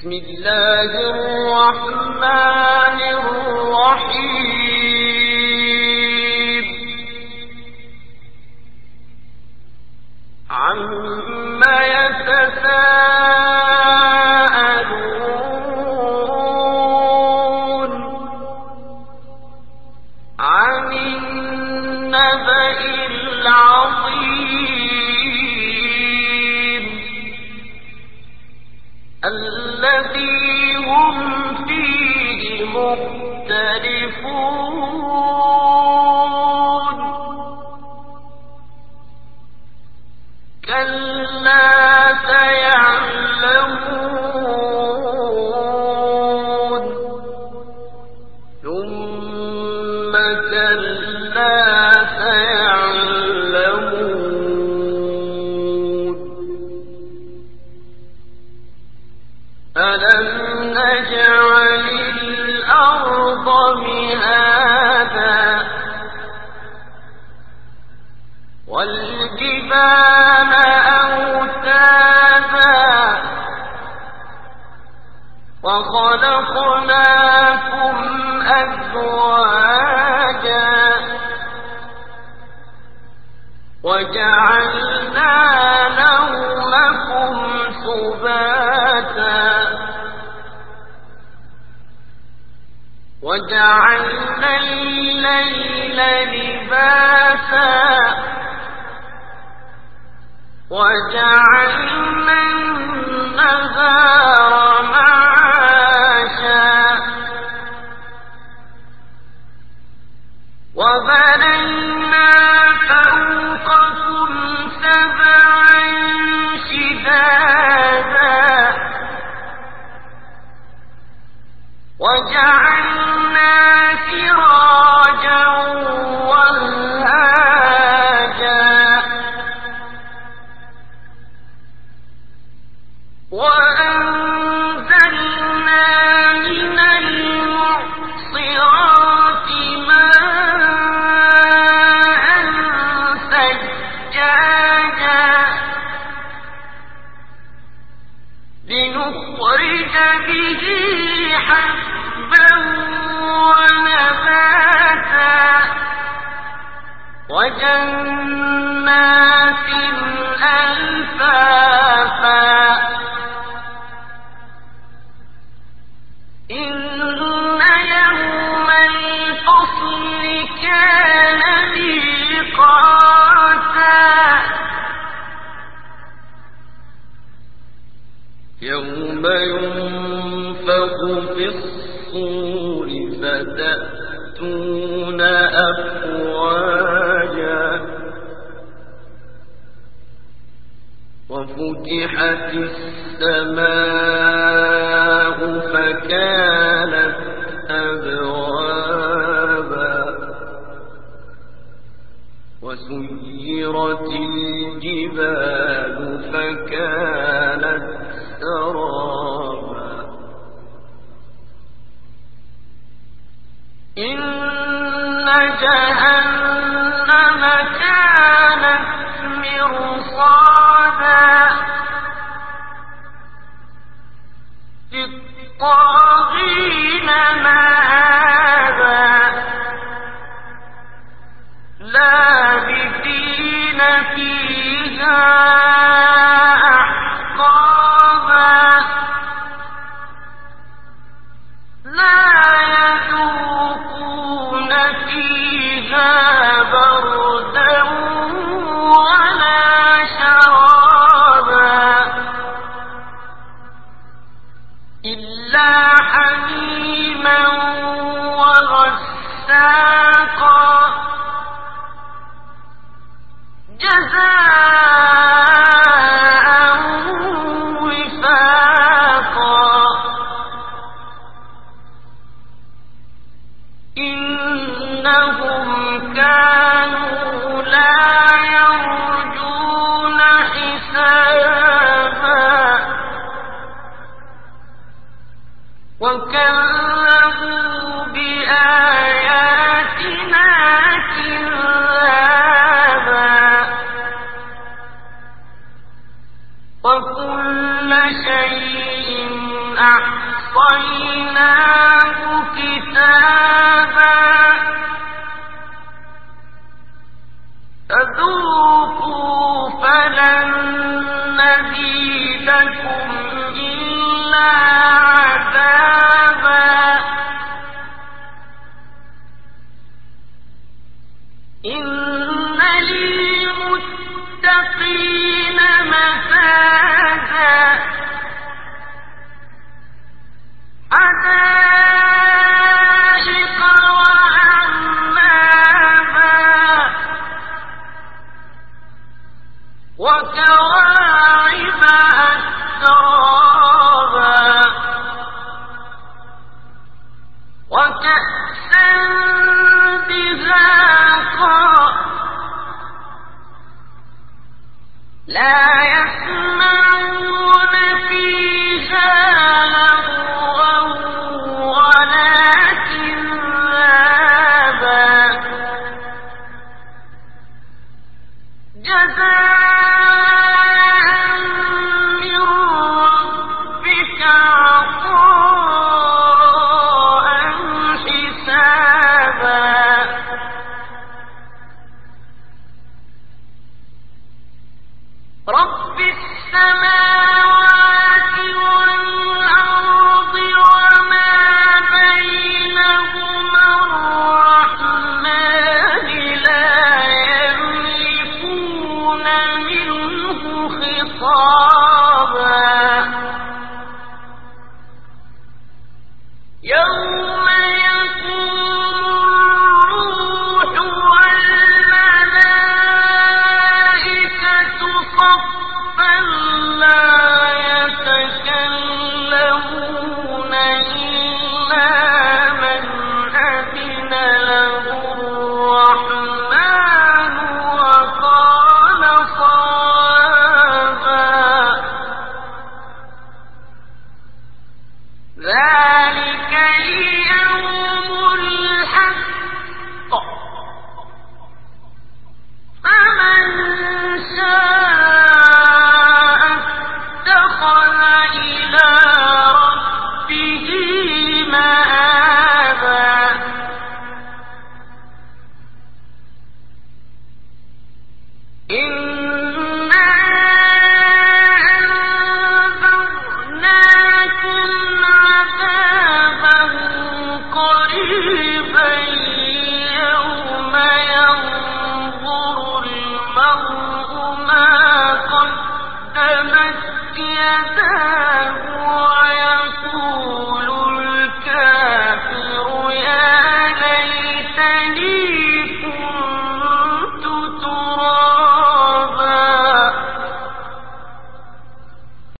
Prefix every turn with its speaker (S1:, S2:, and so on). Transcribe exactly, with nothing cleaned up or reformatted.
S1: بسم الله الرحمن الرحيم عما يتساءلون عن النبأ العظيم الذي هم فيه مختلفون كلا سيعلمون ثم كلا سيعلمون ألم نجعل الأرض مهادا والجبال أوتادا وخلقناكم أزواجا وجعلنا نومكم سباتا وجعلنا الليل لباسا وجعلنا النهار معاشا وبنينا فوقكم سبعا شدادا وجعلنا سراجا وهاجا وأنزلنا من المعصرات ماء ثجاجا لنخرج به حبا ونباتا وجنات ألفافا إن يوم الفصل كان ميقاتا يوم ينفخ في الصور فتأتون أفواجا وفتحت السماء فكانت أبوابا وسيرت الجبال فكانت سرابا إن جهنم كانت مرصادا للطاغين مآبا لابثين فيها أحقابا لا يذوقون فيها بردا ولا شرابا إلا حميما وغساقا جزاء وفاقا إنهم كانوا لا يرجون حسابا وكذبوا بآياتنا كذابا وكل شيء أحصيناه كتابا فذوقوا فلن نزيدكم إلا عذابا إن للمتقين مفازا حدائق وأعنابا وكواعب أترابا وكأسا دهاقا لا يسمعون فيها لغوا ولا كذابا جزاء من ربك عطاء حسابا رب السماوات والأرض وما بينهما الرحمن لا يملكون منه خطابا يوم يقوم الروح والملائكة صفا لا يتكلمون إلا من أذن له الرحمن وقال صوابا ذلك اليوم